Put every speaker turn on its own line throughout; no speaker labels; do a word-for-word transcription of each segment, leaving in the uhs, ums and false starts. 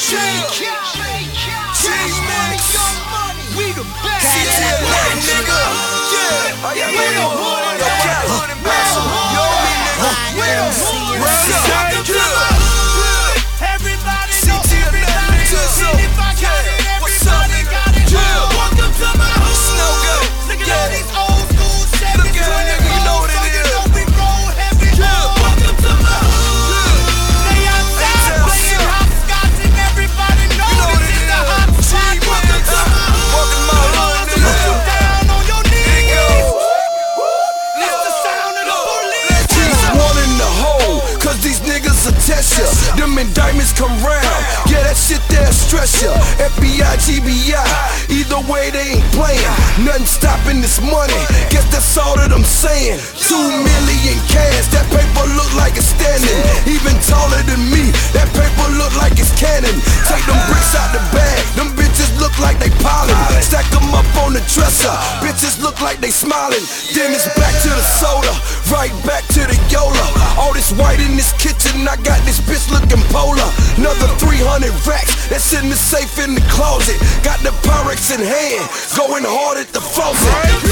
We the best. C T L A, nigga. Yeah. Oh, yeah, we the hood. Yo, Cali. Yo, me, nigga. We the hood. Welcome to the hood. Everybody know everybody. And if I got it, everybody got it. Welcome to my hood. Snow good. Look at all these old school seven twenty. You know what it is. We roll heavy. Welcome to my hood. They outside playing hopscotch and everybody knows this is the hot spot. Welcome to my hood. Welcome to my hood, nigga. Put you down on your knees. That's the sound of the police. Keep one in the hole, cause these niggas will test ya. Them indictments come round, yeah, that shit there stress ya. F B I, G B I, either way they ain't playing. Nothing stopping this money, guess that's all that I'm saying. Two million cash, that paper look like it's standing. Even taller than me, that paper look like it's cannon. Take them bricks out the bag, them bitches look like they piling. Stack them up on the dresser, bitches look like they smiling. Then it's back to the soda, right back to the Yola. All this white in this kitchen, I got this bitch looking polar. Another three hundred racks, that's in the safe in the closet. Got the Pyrex in hand, going hard at the faucet.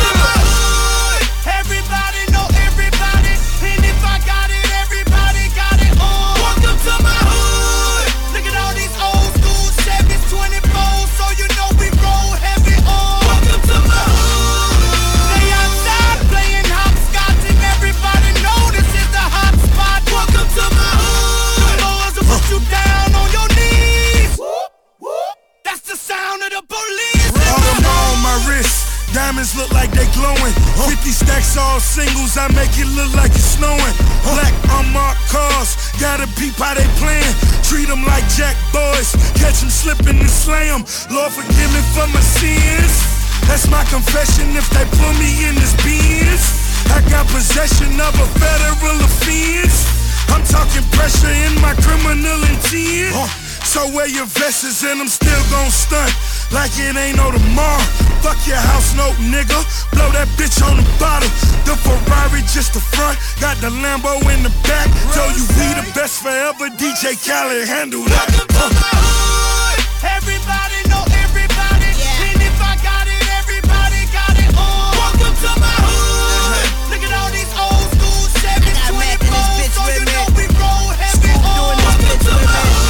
Everybody know everybody, and if I got it, everybody got it on. Welcome to my hood. Look at all these old school Chevys, twenty-fours, so you know we roll heavy on. Welcome to my hood. They outside playing hopscotch, and everybody know this is the hot spot. Welcome to my hood. The boys will put you down on your knees. That's the sound of the police.
All them on my wrist, diamonds look like they glowing. Fifty stacks all singles, I make it look like it's snowing. Black unmarked cars, gotta peep how they playin'. Treat them like jack boys, catch them slipping and slay them. Lord forgive me for my sins, that's my confession if they put me in this Benz. I got possession of a federal offense, I'm talking pressure in my criminal intent. So wear your vests and I'm still gon' stunt like it ain't no tomorrow. Fuck your house note, nigga. Blow that bitch on the bottom. The Ferrari just the front, got the Lambo in the back. Told you we the best forever. D J Khaled handle that.
Welcome to my hood. Everybody know everybody, and if I got it, everybody got it on. Welcome to my hood. Look at all these old school Chevys, twenty-fours, so you know we roll heavy on. Welcome to my hood.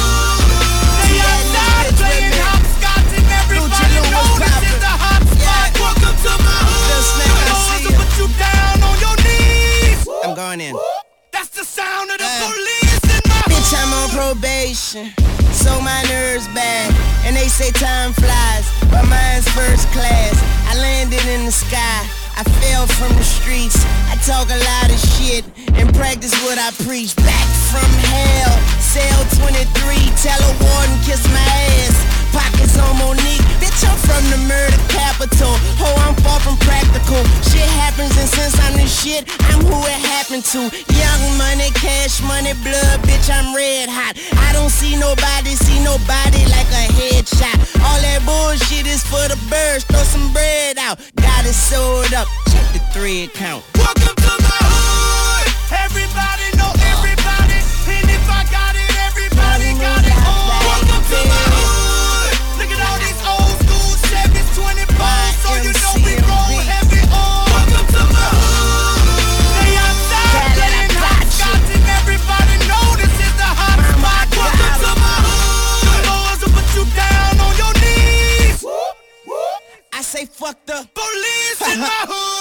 I'm going in.
That's the sound of the uh, police in my
bitch, I'm on probation, so my nerves bad. And they say time flies, but mine's first class. I landed in the sky, I fell from the streets. I talk a lot of shit and practice what I preach. Back from hell, cell twenty-three, tell a warden kiss my ass. Pockets on Monique, bitch, I'm from the murder capital. Ho, I'm far from practical. Shit happens, and since I'm the shit, I'm who it happened to. Young money, cash money, blood, bitch, I'm red hot. I don't see nobody, see nobody like a headshot. All that bullshit is for the birds, throw some bread out. Got it sold up, check the three account.
Welcome to my hood. Everybody know everybody, and if I got it, everybody got it on. Welcome to my hood. Look at all these old school Chevys, twenty-fours, so you know we roll heavy on. Welcome to my hood. They outside playing hopscotch, and everybody know this is the hot spot. Welcome to my hood. The boys will put you down on your knees.
I say fuck the
police in my hood.